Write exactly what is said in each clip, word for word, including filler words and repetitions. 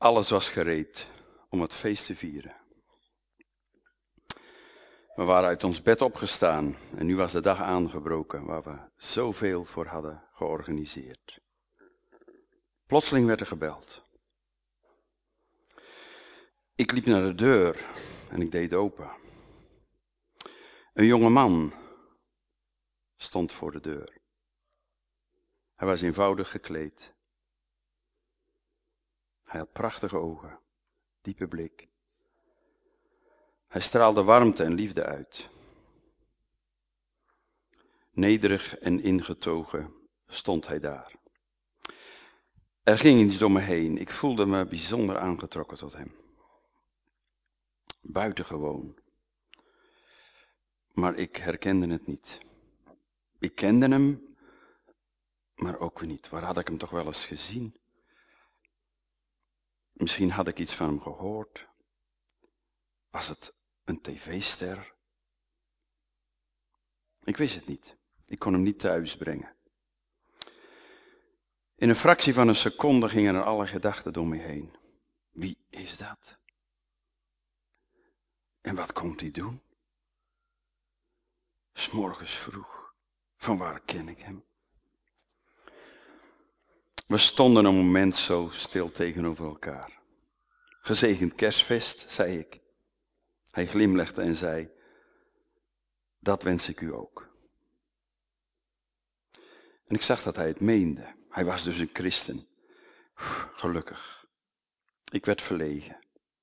Alles was gereed om het feest te vieren. We waren uit ons bed opgestaan en nu was de dag aangebroken waar we zoveel voor hadden georganiseerd. Plotseling werd er gebeld. Ik liep naar de deur en ik deed open. Een jonge man stond voor de deur. Hij was eenvoudig gekleed. Hij had prachtige ogen, diepe blik. Hij straalde warmte en liefde uit. Nederig en ingetogen stond hij daar. Er ging iets door me heen. Ik voelde me bijzonder aangetrokken tot hem. Buitengewoon. Maar ik herkende het niet. Ik kende hem, maar ook weer niet. Waar had ik hem toch wel eens gezien? Misschien had ik iets van hem gehoord. Was het een tv-ster? Ik wist het niet. Ik kon hem niet thuis brengen. In een fractie van een seconde gingen er alle gedachten door me heen. Wie is dat? En wat komt hij doen? 'S Morgens vroeg. Van waar ken ik hem? We stonden een moment zo stil tegenover elkaar. Gezegend kerstfeest, zei ik. Hij glimlachte en zei, dat wens ik u ook. En ik zag dat hij het meende. Hij was dus een christen. Gelukkig. Ik werd verlegen.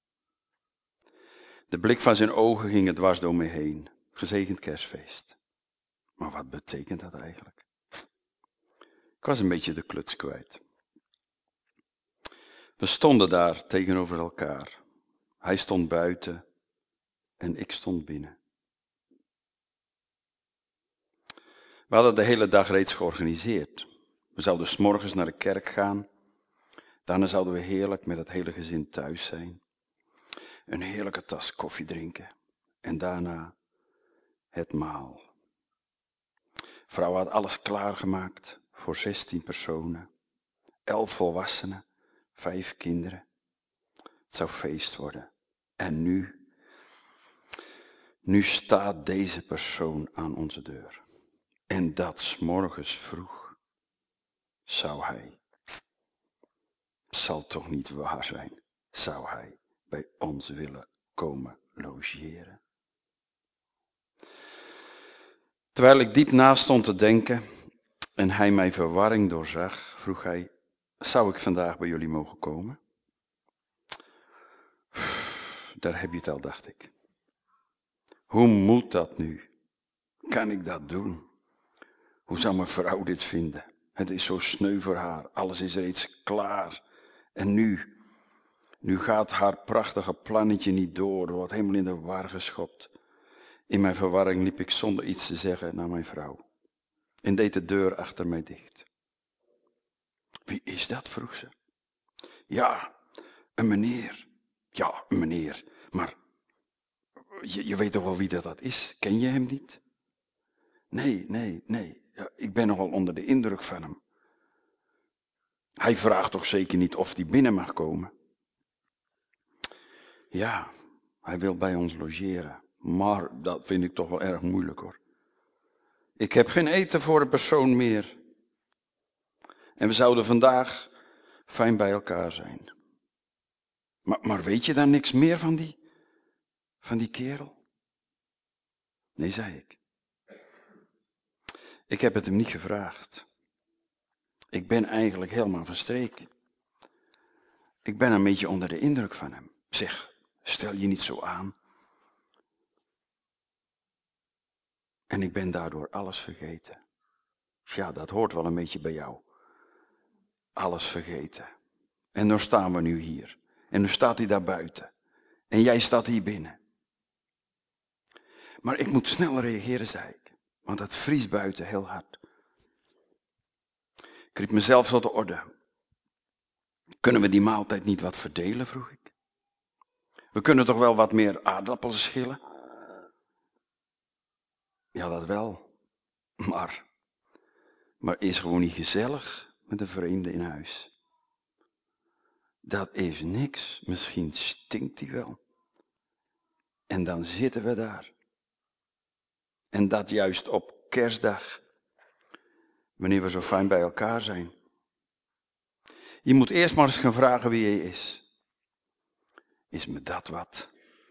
De blik van zijn ogen ging dwars door me heen. Gezegend kerstfeest. Maar wat betekent dat eigenlijk? Ik was een beetje de kluts kwijt. We stonden daar tegenover elkaar. Hij stond buiten en ik stond binnen. We hadden de hele dag reeds georganiseerd. We zouden 's morgens naar de kerk gaan. Daarna zouden we heerlijk met het hele gezin thuis zijn. Een heerlijke tas koffie drinken. En daarna het maal. Vrouw had alles klaargemaakt voor zestien personen. elf volwassenen, vijf kinderen. Het zou feest worden. En nu, nu staat deze persoon aan onze deur. En dat 's morgens vroeg. Zou hij, zal toch niet waar zijn, zou hij bij ons willen komen logeren? Terwijl ik diep na stond te denken en hij mijn verwarring doorzag, vroeg hij, zou ik vandaag bij jullie mogen komen? Daar heb je het al, dacht ik. Hoe moet dat nu? Kan ik dat doen? Hoe zou mijn vrouw dit vinden? Het is zo sneu voor haar, alles is reeds klaar. En nu, nu gaat haar prachtige plannetje niet door, er wordt helemaal in de war geschopt. In mijn verwarring liep ik zonder iets te zeggen naar mijn vrouw en deed de deur achter mij dicht. Wie is dat, vroeg ze. Ja, een meneer. Ja, een meneer, maar je, je weet toch wel wie dat, dat is? Ken je hem niet? Nee, nee, nee, ja, ik ben nogal onder de indruk van hem. Hij vraagt toch zeker niet of hij binnen mag komen? Ja, hij wil bij ons logeren, maar dat vind ik toch wel erg moeilijk hoor. Ik heb geen eten voor een persoon meer. En we zouden vandaag fijn bij elkaar zijn. Maar, maar weet je dan niks meer van die, van die kerel? Nee, zei ik. Ik heb het hem niet gevraagd. Ik ben eigenlijk helemaal verstreken. Ik ben een beetje onder de indruk van hem. Zeg, stel je niet zo aan. En ik ben daardoor alles vergeten. Ja, dat hoort wel een beetje bij jou. Alles vergeten. En dan staan we nu hier. En dan staat hij daar buiten. En jij staat hier binnen. Maar ik moet snel reageren, zei ik. Want het vriest buiten heel hard. Ik riep mezelf tot de orde. Kunnen we die maaltijd niet wat verdelen, vroeg ik. We kunnen toch wel wat meer aardappels schillen? Ja, dat wel. Maar, maar is gewoon niet gezellig met een vreemde in huis. dat is niks. Misschien stinkt die wel. En dan zitten we daar. En dat juist op kerstdag. Wanneer we zo fijn bij elkaar zijn. Je moet eerst maar eens gaan vragen wie hij is. Is me dat wat?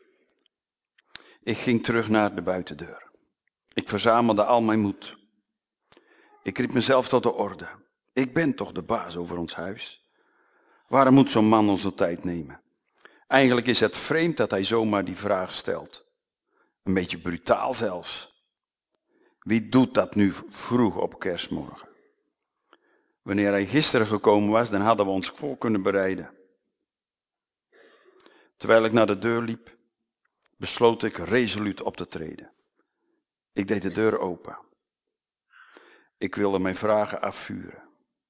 Ik ging terug naar de buitendeur. Ik verzamelde al mijn moed. Ik riep mezelf tot de orde. Ik ben toch de baas over ons huis? Waarom moet zo'n man onze tijd nemen? Eigenlijk is het vreemd dat hij zomaar die vraag stelt. Een beetje brutaal zelfs. Wie doet dat nu vroeg op kerstmorgen? Wanneer hij gisteren gekomen was, dan hadden we ons voor kunnen bereiden. Terwijl ik naar de deur liep, besloot ik resoluut op te treden. Ik deed de deur open. Ik wilde mijn vragen afvuren.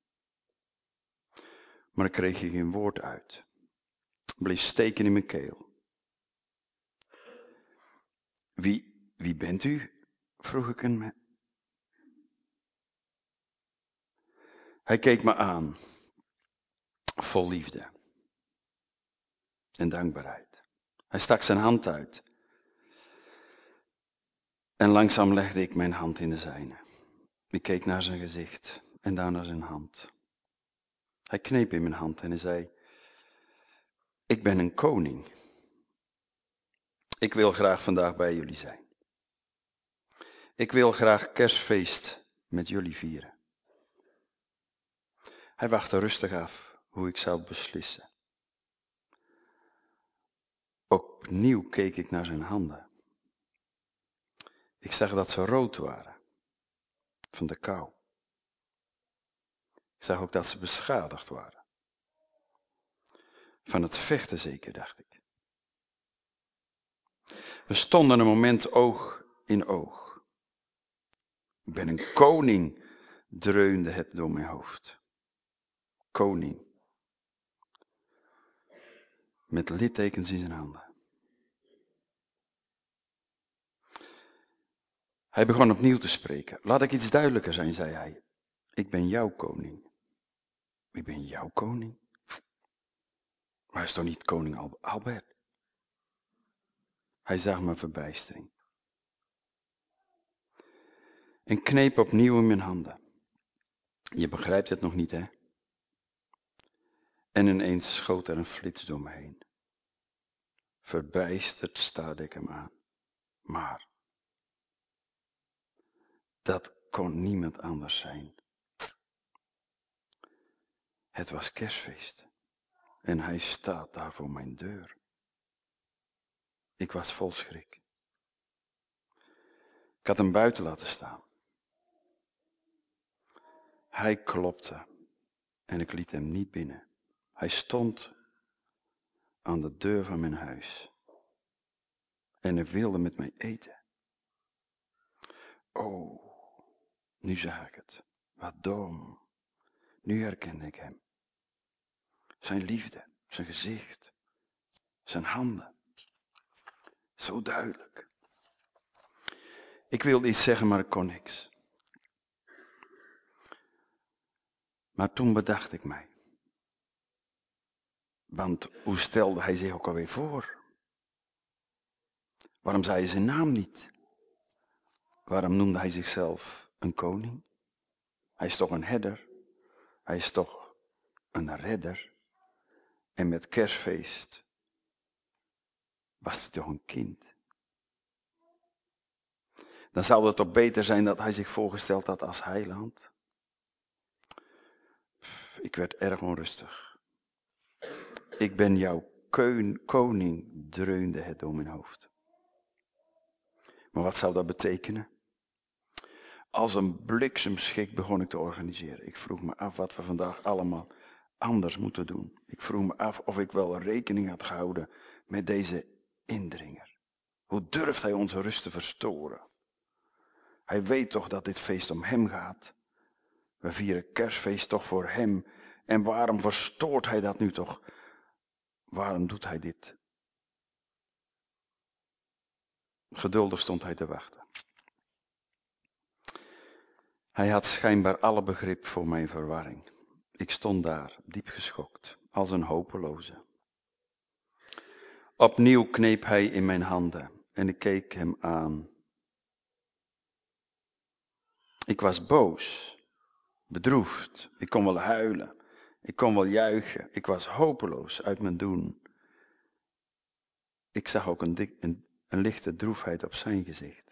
Maar ik kreeg er geen woord uit. Bleef steken in mijn keel. Wie, wie bent u? Vroeg ik hem. Hij keek me aan. Vol liefde. En dankbaarheid. Hij stak zijn hand uit. En langzaam legde ik mijn hand in de zijne. Ik keek naar zijn gezicht en daarna naar zijn hand. Hij kneep in mijn hand en hij zei, ik ben een koning. Ik wil graag vandaag bij jullie zijn. Ik wil graag kerstfeest met jullie vieren. Hij wachtte rustig af hoe ik zou beslissen. Opnieuw keek ik naar zijn handen. Ik zag dat ze rood waren. Van de kou. Ik zag ook dat ze beschadigd waren. Van het vechten zeker, dacht ik. We stonden een moment oog in oog. Ik ben een koning, dreunde het door mijn hoofd. Koning. Met littekens in zijn handen. Hij begon opnieuw te spreken. Laat ik iets duidelijker zijn, zei hij. Ik ben jouw koning. Ik ben jouw koning? Maar hij is toch niet koning Albert? Hij zag mijn verbijstering. En kneep opnieuw in mijn handen. Je begrijpt het nog niet, hè? En ineens schoot er een flits door me heen. Verbijsterd staarde ik hem aan. Maar dat kon niemand anders zijn. Het was kerstfeest. En hij staat daar voor mijn deur. Ik was vol schrik. Ik had hem buiten laten staan. Hij klopte en ik liet hem niet binnen. Hij stond aan de deur van mijn huis. En hij wilde met mij eten. Oh, nu zag ik het. Wat dom. Nu herkende ik hem. Zijn liefde, zijn gezicht, zijn handen. Zo duidelijk. Ik wilde iets zeggen, maar ik kon niks. Maar toen bedacht ik mij. Want hoe stelde hij zich ook alweer voor? Waarom zei hij zijn naam niet? Waarom noemde hij zichzelf een koning? Hij is toch een herder? Hij is toch een redder? En met kerstfeest was hij toch een kind? Dan zou het toch beter zijn dat hij zich voorgesteld had als heiland? Ik werd erg onrustig. Ik ben jouw keun, koning, dreunde het door mijn hoofd. Maar wat zou dat betekenen? Als een bliksemschik begon ik te organiseren. Ik vroeg me af wat we vandaag allemaal anders moeten doen. Ik vroeg me af of ik wel rekening had gehouden met deze indringer. Hoe durft hij onze rust te verstoren? Hij weet toch dat dit feest om hem gaat. We vieren kerstfeest toch voor hem. En waarom verstoort hij dat nu toch? Waarom doet hij dit? Geduldig stond hij te wachten. Hij had schijnbaar alle begrip voor mijn verwarring. Ik stond daar, diep geschokt. als een hopeloze. Opnieuw kneep hij in mijn handen en ik keek hem aan. Ik was boos, bedroefd, ik kon wel huilen, ik kon wel juichen, ik was hopeloos uit mijn doen. Ik zag ook een, dik, een, een lichte droefheid op zijn gezicht.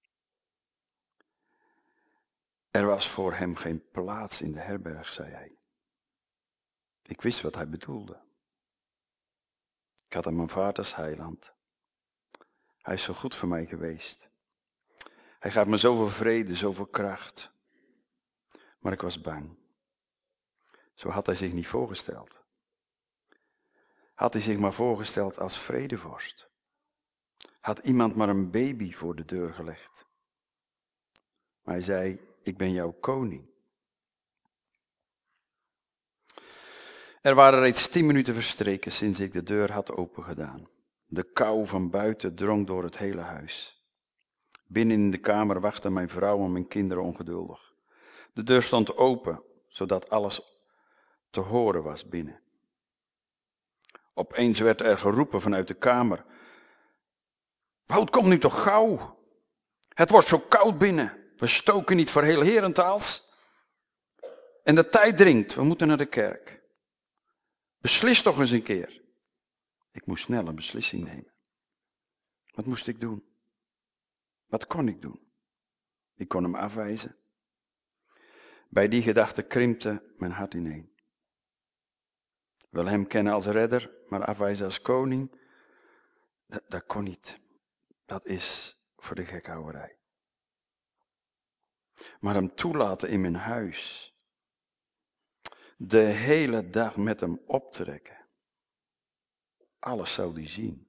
Er was voor hem geen plaats in de herberg, zei hij. Ik wist wat hij bedoelde. Ik had hem aanvaard als heiland. Hij is zo goed voor mij geweest. Hij gaf me zoveel vrede, zoveel kracht. Maar ik was bang. Zo had hij zich niet voorgesteld. Had hij zich maar voorgesteld als vredevorst. Had iemand maar een baby voor de deur gelegd. Maar hij zei, ik ben jouw koning. Er waren reeds tien minuten verstreken sinds ik de deur had opengedaan. De kou van buiten drong door het hele huis. Binnen in de kamer wachtten mijn vrouw en mijn kinderen ongeduldig. De deur stond open, zodat alles te horen was binnen. Opeens werd er geroepen vanuit de kamer. Wout, kom nu toch gauw. Het wordt zo koud binnen. We stoken niet voor heel Herentaals. En de tijd dringt, we moeten naar de kerk. Beslis toch eens een keer. Ik moest snel een beslissing nemen. Wat moest ik doen? Wat kon ik doen? Ik kon hem afwijzen. Bij die gedachte krimpte mijn hart ineen. Wil hem kennen als redder, maar afwijzen als koning, dat, dat kon niet. Dat is voor de gekhouwerij. Maar hem toelaten in mijn huis, de hele dag met hem optrekken, alles zou die zien.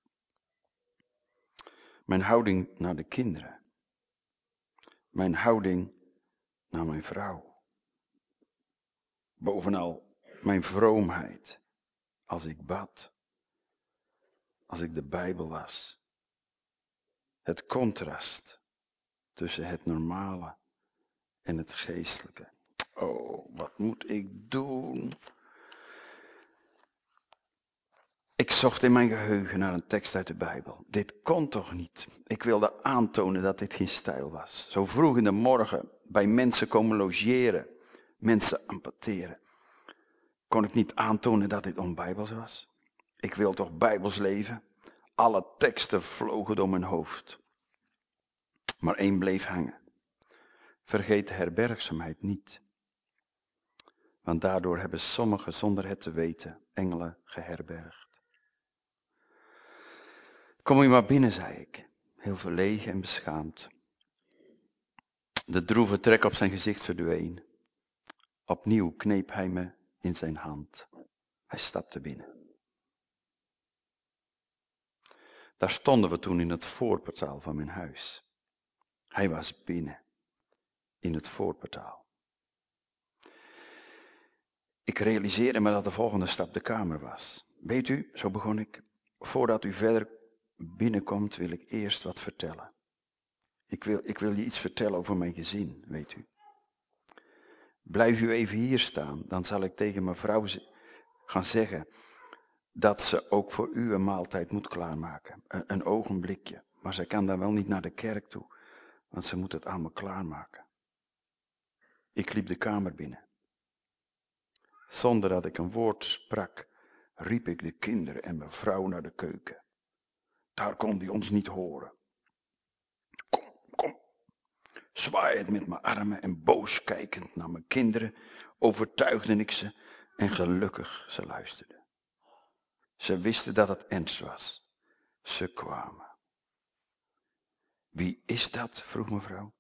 Mijn houding naar de kinderen, mijn houding naar mijn vrouw, bovenal mijn vroomheid, als ik bad, als ik de Bijbel las. Het contrast tussen het normale en het geestelijke. Oh, wat moet ik doen? Ik zocht in mijn geheugen naar een tekst uit de Bijbel. Dit kon toch niet? Ik wilde aantonen dat dit geen stijl was. Zo vroeg in de morgen bij mensen komen logeren, mensen amputeren. Kon ik niet aantonen dat dit onbijbels was? Ik wil toch bijbels leven? Alle teksten vlogen door mijn hoofd. Maar één bleef hangen. Vergeet de herbergzaamheid niet. Want daardoor hebben sommigen zonder het te weten engelen geherbergd. Kom u maar binnen, zei ik, heel verlegen en beschaamd. De droeve trek op zijn gezicht verdween. Opnieuw kneep hij me in zijn hand. Hij stapte binnen. Daar stonden we toen in het voorportaal van mijn huis. Hij was binnen, in het voorportaal. Ik realiseerde me dat de volgende stap de kamer was. Weet u, zo begon ik, voordat u verder binnenkomt wil ik eerst wat vertellen. Ik wil, ik wil je iets vertellen over mijn gezin, weet u. Blijf u even hier staan, dan zal ik tegen mijn vrouw gaan zeggen dat ze ook voor u een maaltijd moet klaarmaken. Een, een ogenblikje, maar ze kan dan wel niet naar de kerk toe, want ze moet het allemaal klaarmaken. Ik liep de kamer binnen. Zonder dat ik een woord sprak, riep ik de kinderen en mijn vrouw naar de keuken. Daar kon die ons niet horen. Kom, kom. Zwaaiend met mijn armen en boos kijkend naar mijn kinderen, overtuigde ik ze en gelukkig ze luisterden. Ze wisten dat het ernst was. Ze kwamen. Wie is dat? Vroeg mevrouw.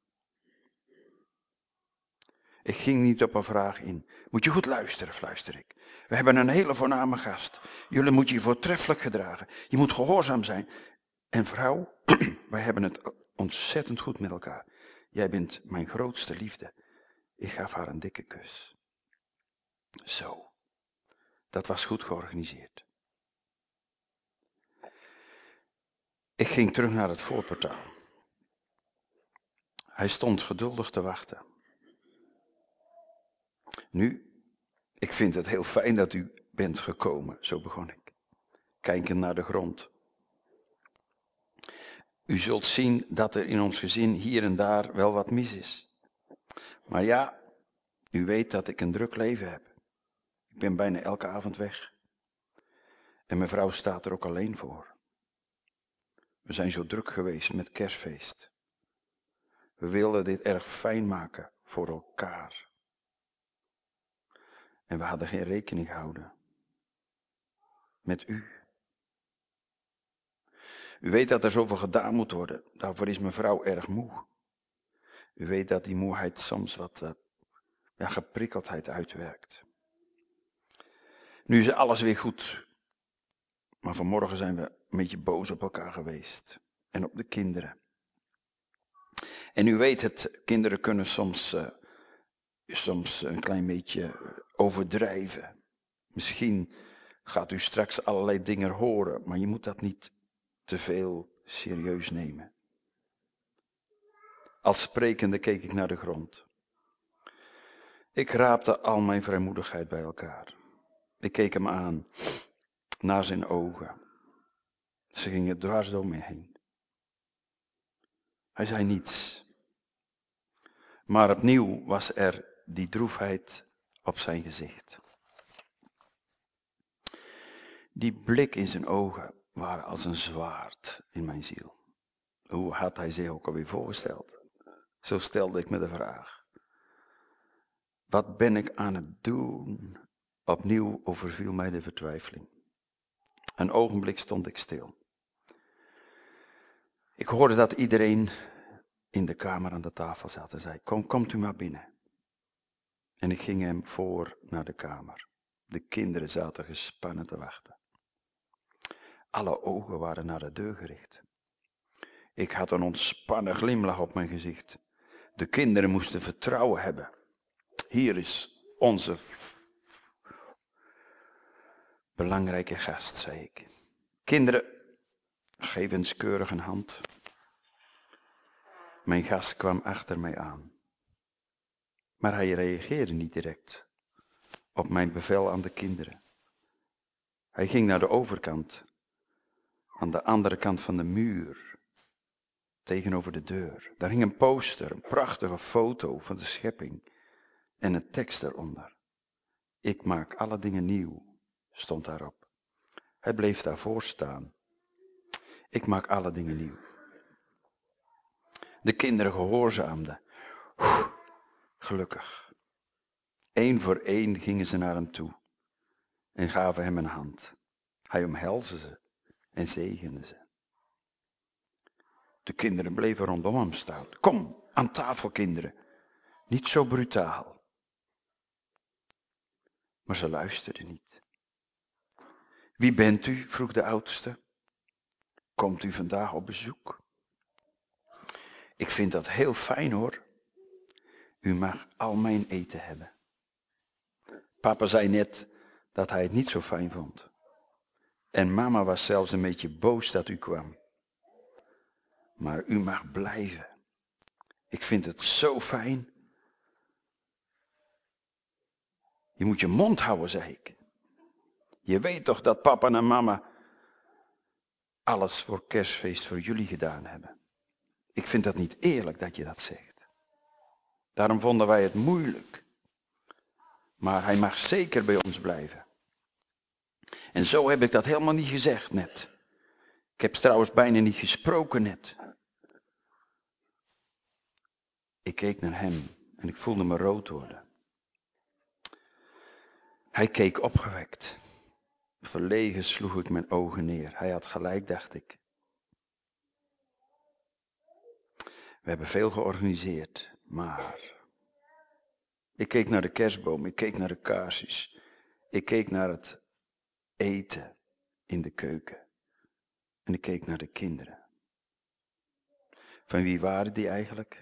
Ik ging niet op een vraag in. Moet je goed luisteren, fluister ik. We hebben een hele voorname gast. Jullie moeten je voortreffelijk gedragen. Je moet gehoorzaam zijn. En vrouw, wij hebben het ontzettend goed met elkaar. Jij bent mijn grootste liefde. Ik gaf haar een dikke kus. Zo, dat was goed georganiseerd. Ik ging terug naar het voorportaal. Hij stond geduldig te wachten. Nu, ik vind het heel fijn dat u bent gekomen, zo begon ik, kijkend naar de grond. U zult zien dat er in ons gezin hier en daar wel wat mis is. Maar ja, u weet dat ik een druk leven heb. Ik ben bijna elke avond weg. En mijn vrouw staat er ook alleen voor. We zijn zo druk geweest met kerstfeest. We wilden dit erg fijn maken voor elkaar. En we hadden geen rekening gehouden met u. U weet dat er zoveel gedaan moet worden. Daarvoor is mijn vrouw erg moe. U weet dat die moeheid soms wat uh, ja, geprikkeldheid uitwerkt. Nu is alles weer goed. Maar vanmorgen zijn we een beetje boos op elkaar geweest. En op de kinderen. En u weet het, kinderen kunnen soms, uh, soms een klein beetje overdrijven. Misschien gaat u straks allerlei dingen horen, maar je moet dat niet te veel serieus nemen. Als sprekende keek ik naar de grond. Ik raapte al mijn vrijmoedigheid bij elkaar. Ik keek hem aan, naar zijn ogen. Ze gingen dwars door me heen. Hij zei niets. Maar opnieuw was er die droefheid op zijn gezicht. Die blik in zijn ogen waren als een zwaard in mijn ziel. Hoe had hij zich ook alweer voorgesteld? Zo stelde ik me de vraag. Wat ben ik aan het doen? Opnieuw overviel mij de vertwijfeling. Een ogenblik stond ik stil. Ik hoorde dat iedereen in de kamer aan de tafel zat en zei, kom, komt u maar binnen. En ik ging hem voor naar de kamer. De kinderen zaten gespannen te wachten. Alle ogen waren naar de deur gericht. Ik had een ontspannen glimlach op mijn gezicht. De kinderen moesten vertrouwen hebben. Hier is onze belangrijke gast, zei ik. Kinderen, geef eens keurig een hand. Mijn gast kwam achter mij aan. Maar hij reageerde niet direct op mijn bevel aan de kinderen. Hij ging naar de overkant, aan de andere kant van de muur, tegenover de deur. Daar hing een poster, een prachtige foto van de schepping en een tekst eronder. Ik maak alle dingen nieuw, stond daarop. Hij bleef daarvoor staan. Ik maak alle dingen nieuw. De kinderen gehoorzaamden. Oeh, gelukkig. Eén voor één gingen ze naar hem toe en gaven hem een hand. Hij omhelsde ze en zegende ze. De kinderen bleven rondom hem staan. Kom, aan tafel, kinderen. Niet zo brutaal. Maar ze luisterden niet. Wie bent u? Vroeg de oudste. Komt u vandaag op bezoek? Ik vind dat heel fijn hoor. U mag al mijn eten hebben. Papa zei net dat hij het niet zo fijn vond. En mama was zelfs een beetje boos dat u kwam. Maar u mag blijven. Ik vind het zo fijn. Je moet je mond houden, zei ik. Je weet toch dat papa en mama alles voor kerstfeest voor jullie gedaan hebben. Ik vind dat niet eerlijk dat je dat zegt. Daarom vonden wij het moeilijk. Maar hij mag zeker bij ons blijven. En zo heb ik dat helemaal niet gezegd net. Ik heb trouwens bijna niet gesproken net. Ik keek naar hem en ik voelde me rood worden. Hij keek opgewekt. Verlegen sloeg ik mijn ogen neer. Hij had gelijk, dacht ik. We hebben veel georganiseerd, maar... Ik keek naar de kerstboom, ik keek naar de kaarsjes. Ik keek naar het eten in de keuken. En ik keek naar de kinderen. Van wie waren die eigenlijk?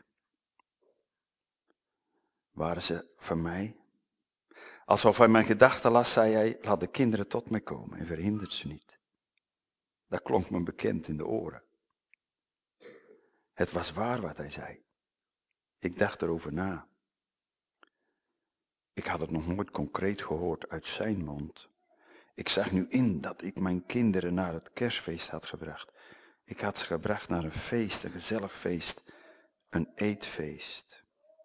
Waren ze van mij? Alsof hij mijn gedachten las, zei hij, laat de kinderen tot mij komen en verhindert ze niet. Dat klonk me bekend in de oren. Het was waar wat hij zei. Ik dacht erover na. Ik had het nog nooit concreet gehoord uit zijn mond. Ik zag nu in dat ik mijn kinderen naar het kerstfeest had gebracht. Ik had ze gebracht naar een feest, een gezellig feest, een eetfeest.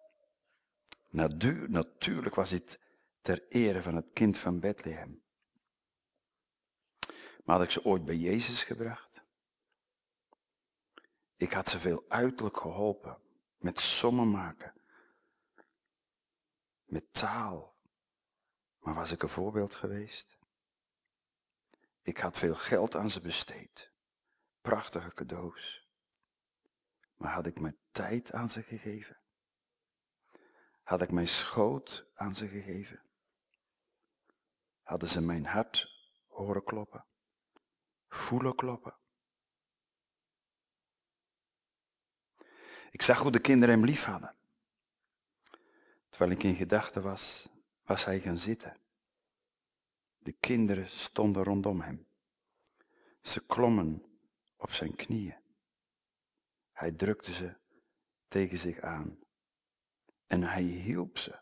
Natu- natuurlijk was dit ter ere van het kind van Bethlehem. Maar had ik ze ooit bij Jezus gebracht? Ik had ze veel uiterlijk geholpen, met sommen maken, met taal. Maar was ik een voorbeeld geweest? Ik had veel geld aan ze besteed, prachtige cadeaus. Maar had ik mijn tijd aan ze gegeven? Had ik mijn schoot aan ze gegeven? Hadden ze mijn hart horen kloppen, voelen kloppen? Ik zag hoe de kinderen hem lief hadden. Terwijl ik in gedachten was, was hij gaan zitten. De kinderen stonden rondom hem. Ze klommen op zijn knieën. Hij drukte ze tegen zich aan. En hij hielp ze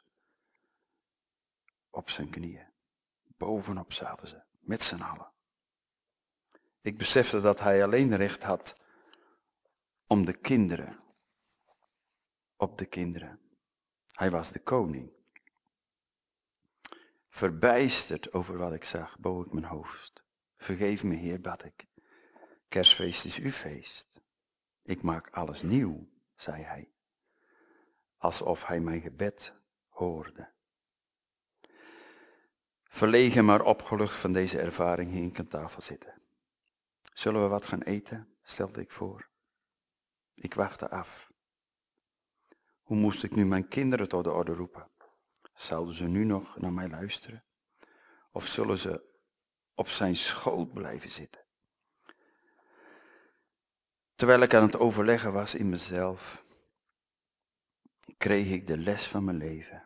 op zijn knieën. Bovenop zaten ze, met z'n allen. Ik besefte dat hij alleen recht had om de kinderen, op de kinderen. Hij was de koning. Verbijsterd over wat ik zag, boog ik mijn hoofd. Vergeef me, Heer, bad ik. Kerstfeest is uw feest. Ik maak alles nieuw, zei hij. Alsof hij mijn gebed hoorde. Verlegen maar opgelucht van deze ervaring ging ik aan tafel zitten. Zullen we wat gaan eten? Stelde ik voor. Ik wachtte af. Hoe moest ik nu mijn kinderen tot de orde roepen? Zouden ze nu nog naar mij luisteren? Of zullen ze op zijn schoot blijven zitten? Terwijl ik aan het overleggen was in mezelf, kreeg ik de les van mijn leven.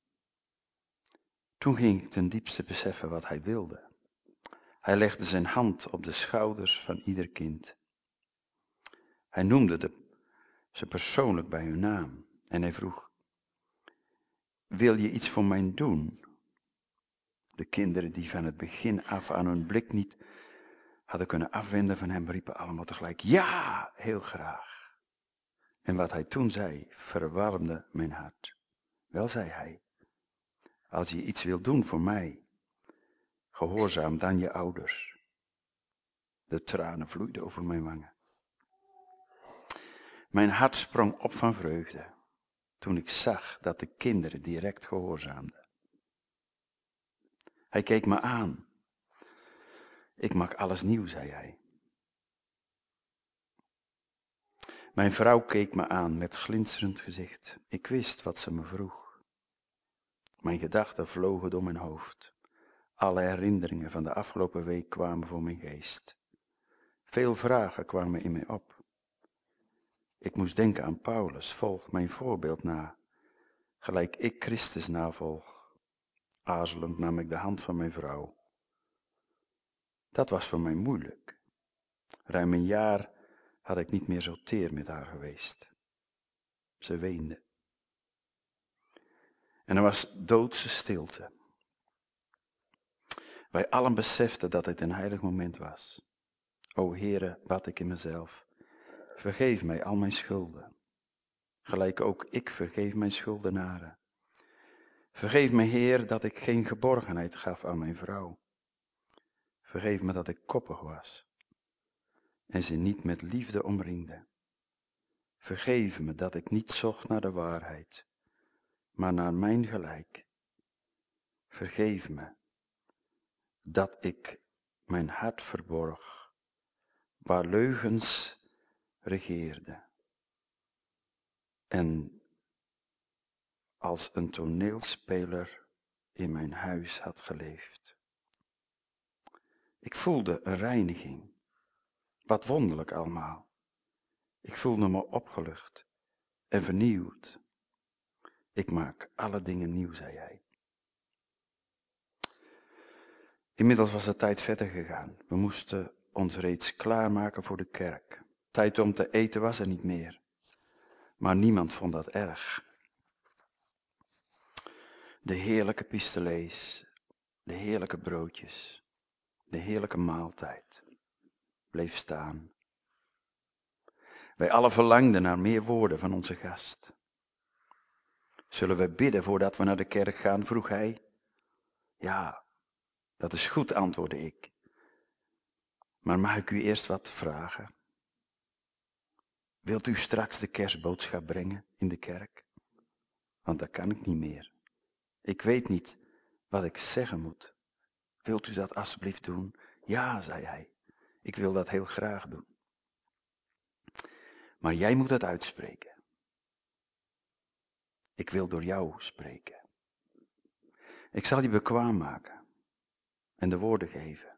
Toen ging ik ten diepste beseffen wat hij wilde. Hij legde zijn hand op de schouders van ieder kind. Hij noemde de, ze persoonlijk bij hun naam en hij vroeg, wil je iets voor mij doen? De kinderen die van het begin af aan hun blik niet hadden kunnen afwenden van hem, riepen allemaal tegelijk, ja, heel graag. En wat hij toen zei, verwarmde mijn hart. Wel, zei hij, als je iets wil doen voor mij, gehoorzaam dan je ouders. De tranen vloeiden over mijn wangen. Mijn hart sprong op van vreugde, toen ik zag dat de kinderen direct gehoorzaamden. Hij keek me aan. Ik maak alles nieuw, zei hij. Mijn vrouw keek me aan met glinsterend gezicht. Ik wist wat ze me vroeg. Mijn gedachten vlogen door mijn hoofd. Alle herinneringen van de afgelopen week kwamen voor mijn geest. Veel vragen kwamen in mij op. Ik moest denken aan Paulus, volg mijn voorbeeld na, gelijk ik Christus navolg. Aarzelend nam ik de hand van mijn vrouw. Dat was voor mij moeilijk. Ruim een jaar had ik niet meer zo teer met haar geweest. Ze weende. En er was doodse stilte. Wij allen beseften dat het een heilig moment was. O Heere, bad ik in mezelf, vergeef mij al mijn schulden. Gelijk ook ik vergeef mijn schuldenaren. Vergeef me, Heer, dat ik geen geborgenheid gaf aan mijn vrouw. Vergeef me dat ik koppig was en ze niet met liefde omringde. Vergeef me dat ik niet zocht naar de waarheid, maar naar mijn gelijk. Vergeef me dat ik mijn hart verborg, waar leugens regeerden en als een toneelspeler in mijn huis had geleefd. Ik voelde een reiniging. Wat wonderlijk allemaal. Ik voelde me opgelucht en vernieuwd. Ik maak alle dingen nieuw, zei hij. Inmiddels was de tijd verder gegaan. We moesten ons reeds klaarmaken voor de kerk. Tijd om te eten was er niet meer. Maar niemand vond dat erg. De heerlijke pistolets, de heerlijke broodjes, de heerlijke maaltijd, bleef staan. Wij alle verlangden naar meer woorden van onze gast. Zullen we bidden voordat we naar de kerk gaan, vroeg hij. Ja, dat is goed, antwoordde ik. Maar mag ik u eerst wat vragen? Wilt u straks de kerstboodschap brengen in de kerk? Want dat kan ik niet meer. Ik weet niet wat ik zeggen moet. Wilt u dat alsjeblieft doen? Ja, zei hij. Ik wil dat heel graag doen. Maar jij moet het uitspreken. Ik wil door jou spreken. Ik zal je bekwaam maken en de woorden geven.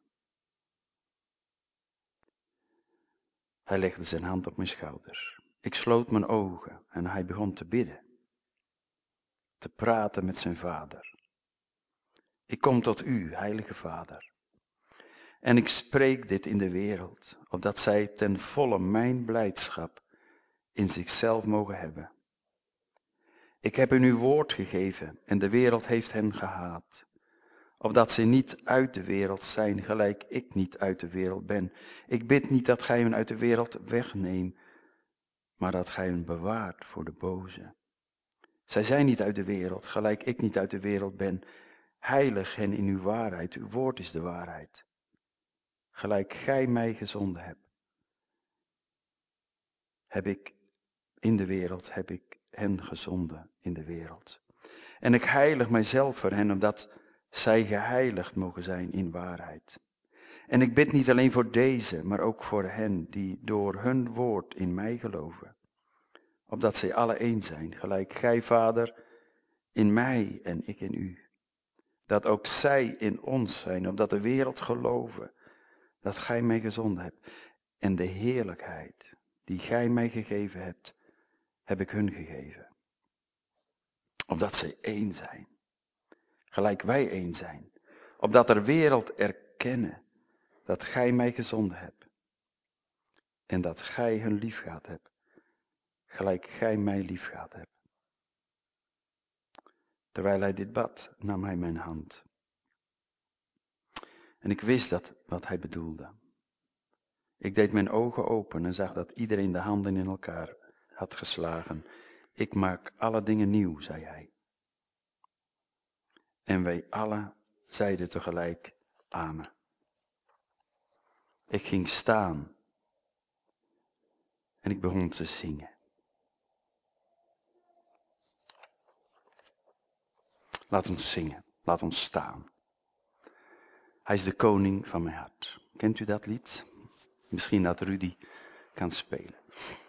Hij legde zijn hand op mijn schouders. Ik sloot mijn ogen en hij begon te bidden. Te praten met zijn vader. Ik kom tot u, heilige Vader. En ik spreek dit in de wereld, opdat zij ten volle mijn blijdschap in zichzelf mogen hebben. Ik heb hun uw woord gegeven en de wereld heeft hen gehaat. Opdat ze niet uit de wereld zijn, gelijk ik niet uit de wereld ben. Ik bid niet dat gij hen uit de wereld wegneemt, maar dat gij hen bewaart voor de boze. Zij zijn niet uit de wereld, gelijk ik niet uit de wereld ben. Heilig hen in uw waarheid, uw woord is de waarheid. Gelijk gij mij gezonden hebt, heb ik in de wereld, heb ik hen gezonden in de wereld. En ik heilig mijzelf voor hen, opdat zij geheiligd mogen zijn in waarheid. En ik bid niet alleen voor deze, maar ook voor hen die door hun woord in mij geloven. Opdat zij alle één zijn, gelijk gij, Vader, in mij en ik in u. Dat ook zij in ons zijn, opdat de wereld geloven dat gij mij gezonden hebt. En de heerlijkheid die gij mij gegeven hebt, heb ik hun gegeven. Opdat zij één zijn, gelijk wij één zijn. Opdat de wereld erkennen dat gij mij gezonden hebt. En dat gij hun liefgehad hebt, gelijk gij mij liefgehad hebt. Terwijl hij dit bad, nam hij mijn hand. En ik wist dat wat hij bedoelde. Ik deed mijn ogen open en zag dat iedereen de handen in elkaar had geslagen. Ik maak alle dingen nieuw, zei hij. En wij allen zeiden tegelijk amen. Ik ging staan en ik begon te zingen. Laat ons zingen, laat ons staan. Hij is de koning van mijn hart. Kent u dat lied? Misschien dat Rudy kan spelen.